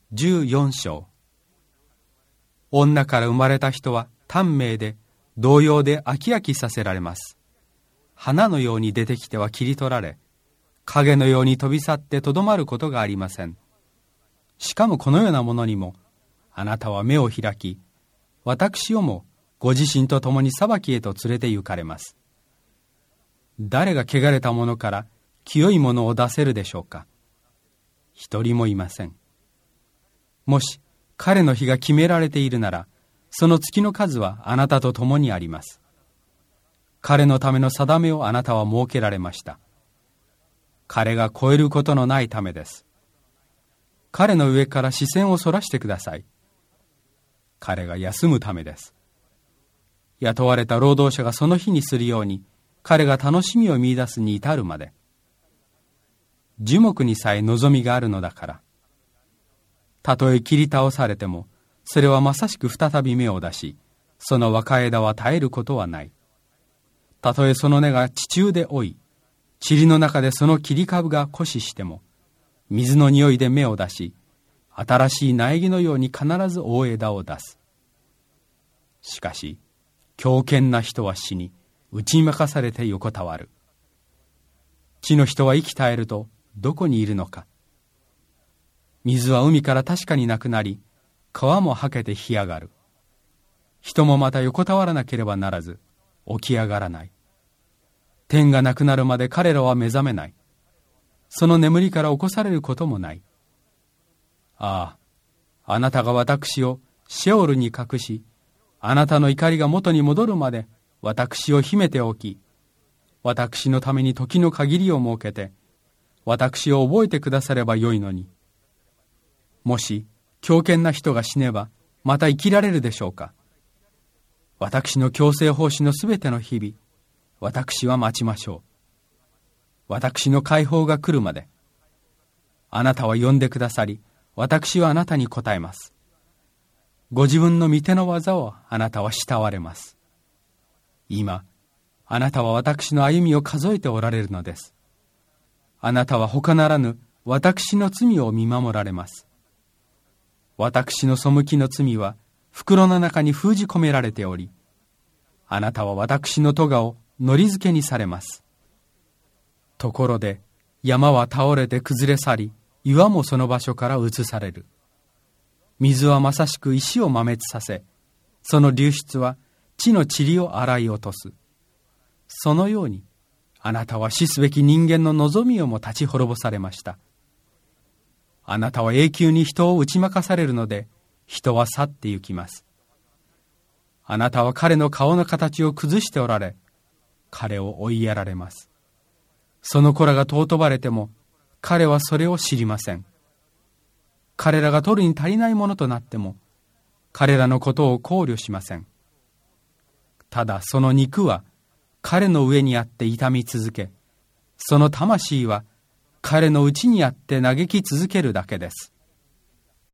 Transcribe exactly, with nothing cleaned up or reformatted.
じゅうよん章。女から生まれた人は短命で、動揺で飽き飽きさせられます。花のように出てきては切り取られ、影のように飛び去ってとどまることがありません。しかもこのようなものにも、あなたは目を開き、私をもご自身と共に裁きへと連れて行かれます。誰が汚れたものから清いものを出せるでしょうか。一人もいません。もし彼の日が決められているなら、その月の数はあなたと共にあります。彼のための定めをあなたは設けられました。彼が超えることのないためです。彼の上から視線をそらしてください。彼が休むためです。雇われた労働者がその日にするように、彼が楽しみを見出すに至るまで。樹木にさえ望みがあるのだから。たとえ切り倒されても、それはまさしく再び芽を出し、その若枝は絶えることはない。たとえその根が地中で老い、塵の中でその切り株が枯死しても、水の匂いで芽を出し、新しい苗木のように必ず大枝を出す。しかし、強健な人は死に、打ち負かされて横たわる。地の人は生き絶えると、どこにいるのか。水は海から確かになくなり、川もはけて干上がる。人もまた横たわらなければならず、起き上がらない。天がなくなるまで彼らは目覚めない。その眠りから起こされることもない。ああ、あなたが私をシェオルに隠し、あなたの怒りが元に戻るまで私を秘めておき、私のために時の限りを設けて、私を覚えてくださればよいのに。もし強健な人が死ねば、また生きられるでしょうか。私の強制奉仕のすべての日々、私は待ちましょう。私の解放が来るまで。あなたは呼んでくださり、私はあなたに答えます。ご自分の御手の技をあなたは慕われます。今、あなたは私の歩みを数えておられるのです。あなたは他ならぬ私の罪を見守られます。私の背きの罪は袋の中に封じ込められており、あなたは私の咎をのりづけにされます。ところで山は倒れて崩れ去り、岩もその場所から移される。水はまさしく石を摩滅させ、その流出は地の塵を洗い落とす。そのようにあなたは死すべき人間の望みをも立ち滅ぼされました。あなたは永久に人を打ち負かされるので、人は去って行きます。あなたは彼の顔の形を崩しておられ、彼を追いやられます。その子らが尊ばれても、彼はそれを知りません。彼らが取るに足りないものとなっても、彼らのことを考慮しません。ただその肉は彼の上にあって痛み続け、その魂は彼の内にあって嘆き続けるだけです。